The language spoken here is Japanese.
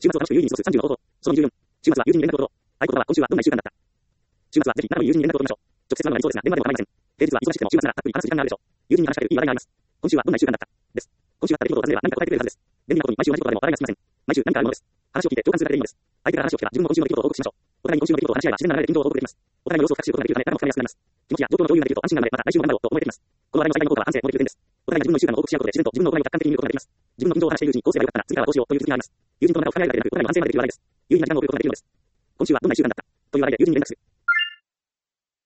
週末は楽しく友人に過ごす30の方法。その24。週末は友人に連絡を取ろう。合言葉は今週はどんな一週間だった。週末はぜひ仲のいい友人に連絡を取りましょう。直接会うのがありそうですが、電話でも構いません。平日は忙しくても週末ならたっぷり話す時間があるでしょう。友人に話しかけるいい話題があります。今週はどんな一週間だった。です。今週あった出来事を尋ねれば何か答えてくれるはずです。便利なことに毎週同じことでも話題が尽きません。毎週何かあるものです。話を聞いて共感するだけでいいのです。相手から話を聞けば自分も今週の出来事を報告しましょう。お互いに今週の出来事を話し合えば自然な流れで近況を報告できます。お互いの様子を隠しることができるため誰も深めやすくなります。気持ちや状況の共有ができると安心感でまた来週も頑張ろうと思えてきます。この話題の最大の効果は安静モデル点です。お互いが自分の一週間の報告し合うことで自然と自分の行いを客観的に見ることができます。自分の近況を話しているうちにこうすればよかったな、次からはどうしようという気づきがあります。友人との仲を深めるだけでなく、お互いの安静までできる話題です。友人に何が起こることができるのです。今週はどんな一週間だったという話題で友人に連絡する。